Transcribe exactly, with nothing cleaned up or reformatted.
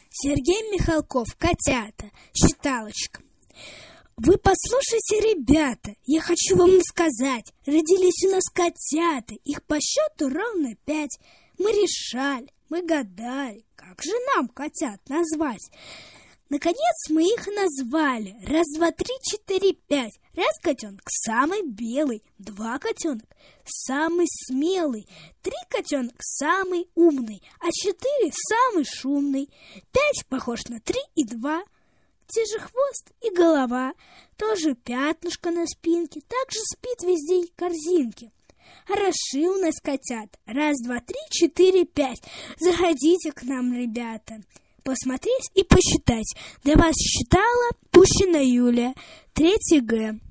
Сергей Михалков, котята, считалочка. Вы послушайте, ребята, я хочу вам сказать, родились у нас котята, их по счету ровно пять. Мы решали, мы гадали, как же нам котят назвать. Наконец мы их назвали. Раз, два, три, четыре, пять. Раз котенок самый белый, два котенок самый смелый, три котенок самый умный, а четыре самый шумный. Пять похож на три и два. Те же хвост и голова, тоже пятнышко на спинке, так же спит весь день в корзинке. Хороши у нас котят. Раз, два, три, четыре, пять. Заходите к нам, ребята, посмотреть и посчитать. Для вас считала Пущина Юлия, третий Г.